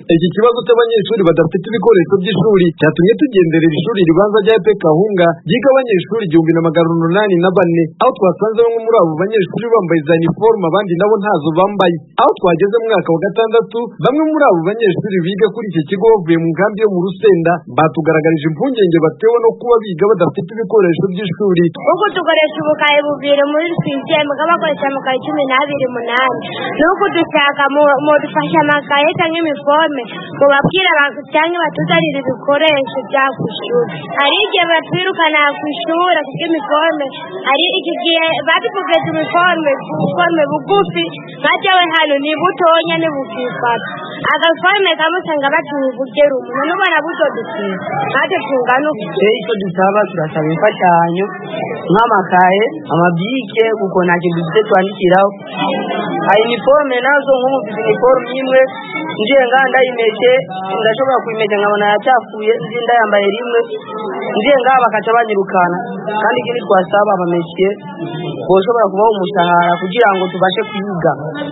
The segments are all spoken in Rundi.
Iki kibazo cy'abanyeshuri badafite ibikoresho by'ishuri cyatumye tugenderera ishuri ribanza rya EPE Kahunga ryiga abanyeshuri 1804, aho twasanze bamwe muri abo banyeshuri bambaye za uniforme abandi nabo ntazo bambaye. Aho twageze mu mwaka wa gatandatu, bamwe muri abo banyeshuri biga kuri iki kigo bavuye mu nkambi yo mu Rusenda batugaragarije impungenge batewe no kuba biga badafite ibikoresho by'ishuri. Uko tukoresha ubukaye bubiri muri system bakoresha amakaye 12 nuko dushaka mu dufasha amakaye cyangwa uniforme mubabwira cyangwa batuzarira ibikoresho bya kwishuri. Hari igihe batwirukana ku ishuri kuko uniforme hari igihe batuvugeza uniforme bugufi bajewe hano ni butonya ne bukifata agaforme kamusanga batubugera umuntu n'ubona butodukira ate tungano icyo dusaba turasaba imfashanyo nk'amakaye amabike kuko nta kintu dufite twandikiraho. Uniforme nazo nk'umufite uniforme imwe nje nganda imeshe ndashobora kuimesha nkabona yacafuye nzinda yambaye rimwe nje ngaba bakaca banyirukana kandi kindi twasaba abameshe boshobora kubaho umushahara kugira ngo tubashe kwiga.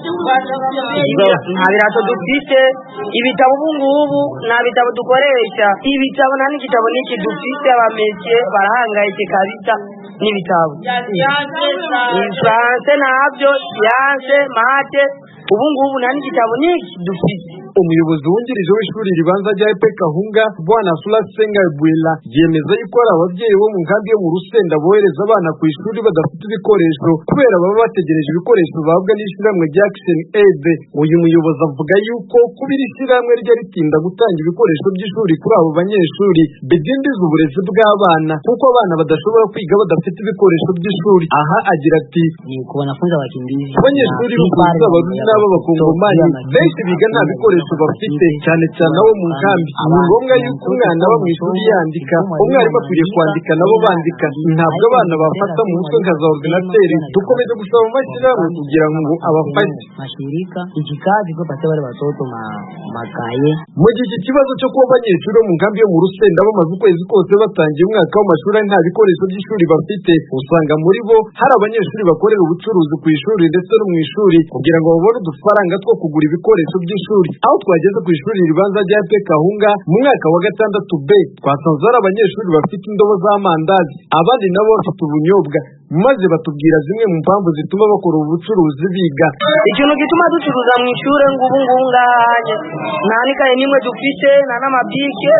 Nta birato dufite ibitabo ubungubu nta bitabo dukoresha ibitabo nta n'igitabo n'iki dufite abameshe barahangayike kabisa n'ibitabo France nabyo siyanse mate ubungubu nta n'igitabo n'iki dufite. Umuyobozi wungirije w'ishuri ribanza rya EPE Kahunga Bwana Sulasenga Bwela yemeza yuko ari ababyeyi bo mu nkambi yo mu Rusenda bohereza abana ku ishuri badafite ibikoresho kubera baba bategereje ibikoresho bahabwa n'ishyirahamwe rya Action Aid. Uyu muyobozi avuga yuko kubira ishyirahamwe rye ritinda gutanga ibikoresho by'ishuri kuri abo banyeshuri bidindiza uburezi bw'abana kuko abana badashobora kwiga badafite ibikoresho by'ishuri. Aha agira ati ni kubona funza bakimbizi abanyeshuri b'impunzi abarundi n'ab'abakongomani benshi biga nta bikoresho bafite cyane cyane abo mu nkambi. Ni ngombwa yuko umwana aba mu ishuri yandika, umwarimu akwiriye kwandika nabo bandika, ntabwo abana bafata mu mutwe nka za ordinateri. Dukomeje gusaba amashyirahamwe kugira ngo abafashe mashirika iki kazi ko pate bari batoto makaye. Mu gihe iki kibazo cyo kuba abanyeshuri bo mu nkambi yo mu Rusenda bamaze ukwezi kose batangiye umwaka w'amashuri nta bikoresho by'ishuri bafite, usanga muri bo hari abanyeshuri bakorera ubucuruzi ku ishuri ndetse no mu ishuri kugira ngo babone udufaranga two kugura ibikoresho by'ishuri. Aho twageze ku ishuri ribanza rya EPE Kahunga mu mwaka wa gatandatu B, twasanze hari abanyeshuri bafite indobo z'amandazi, abandi nabo bafite ubunyobwa, maze batubwira zimwe mu mpamvu zituma bakora ubucuruzi biga. Ikintu gituma ducuruza mu ishure ngubu ngahanye nta nikaye nimwe dufite nta n'amabike.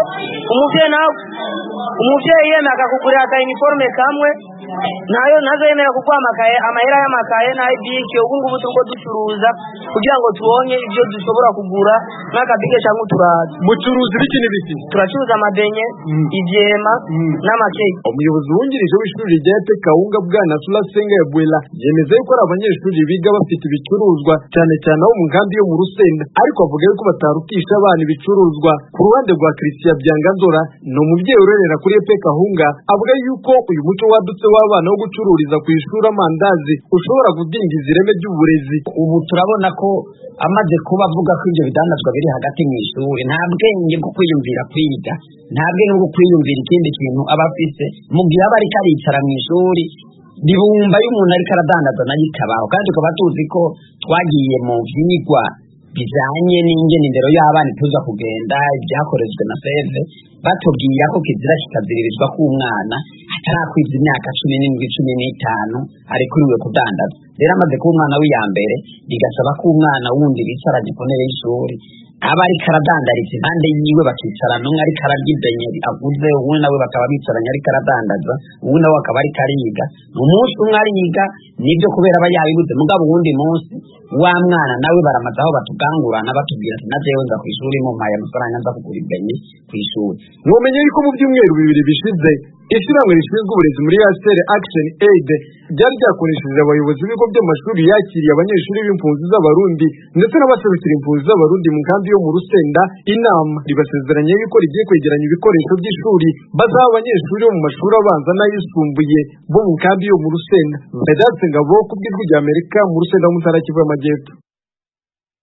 Umuvyeyi yemera akakugurira ka uniforme kamwe nayo nazo yemera kuko amahera y'amakaye n'ayibike. Ubu ngubu turiko ducuruza kugira ngo tuonye ibyo dushobora kugura n'akabike cyangwa uturaza. Mucuruzi biki n'ibiki? Turacuruza amabenye, ivyema n'amakeke. Umuyobozi wungirije w'ishuri rya EPE Kahunga Bwana Sulasenga Bwela yemeza yuko ari abanyeshuri biga bafite ibicuruzwa cyane cyane abo mu nkambi yo mu Rusenda, ariko avuga yuko batarutisha abana ibicuruzwa. Ku ruhande rwa Christian Byangandora ni umubyeyi urerera kuri EPE Kahunga, avuga yuko uyu muco wadutse w'abana wo gucururiza ku ishuri amandazi ushobora kudindiza ireme ry'uburezi. Ubu turabona ko amaze kuba avuga ko ibyo bidandazwa biri hagati mu ishuri nta bwenge bwo kwiyumvira kwiga, nta bwenge bwo kwiyumvira ikindi kintu aba afise mu gihe aba ariko aricara mu ishuri bibumva y'umuntu ariko aradandaza nayo ikabaho. Kandi tukaba tuzi ko twagiye mu vyigwa bijanye n'ingene indero y'abana tuza kugenda ibyakorezwe na seve batubwira ko kizira kikaziririzwa ku mwana atarakwiza imyaka 17-15 arikuriwe kudandaza. Rero amaze ku mwana w'iyambere bigasaba ko umwana wundi bicaranye ku ntebe y'ishuri aba ariko aradandariza impande yiwe bakicarana, umwe ariko ararya ibenye avuze uwundi nawe bakaba bicaranye ariko aradandaza, uwundi nawe akaba ariko ariga. Umunsi umwe ariga nibyo kubera aba yabibuze, mugabo uwundi munsi wa mwana nawe baramaze aho batugangurana batubwira ati najewe nza ku ishuri mumpaye amafaranga nza kugura ibenye ku ishuri. Mumenye yuko mu byumweru 2 bishize ishyirahamwe rishinzwe uburezi muri Action Aid ryari ryakoresheje abayobozi b'ibigo by'amashuri yakiriye abanyeshuri b'impunzi z'abarundi ndetse n'abaserukira impunzi z'abarundi mu nkambi yo mu Rusenda inama ribasezeranye yuko rigiye kwegeranya ibikoresho by'ishuri bazaha abanyeshuri bo mu mashuri abanza n'ayisumbuye bo mu nkambi yo mu Rusenda. Vedaste Ngabo ku bw'ijwi ry'Amerika mu Rusenda mu Ntara y'Kivu y'Amajyepfo.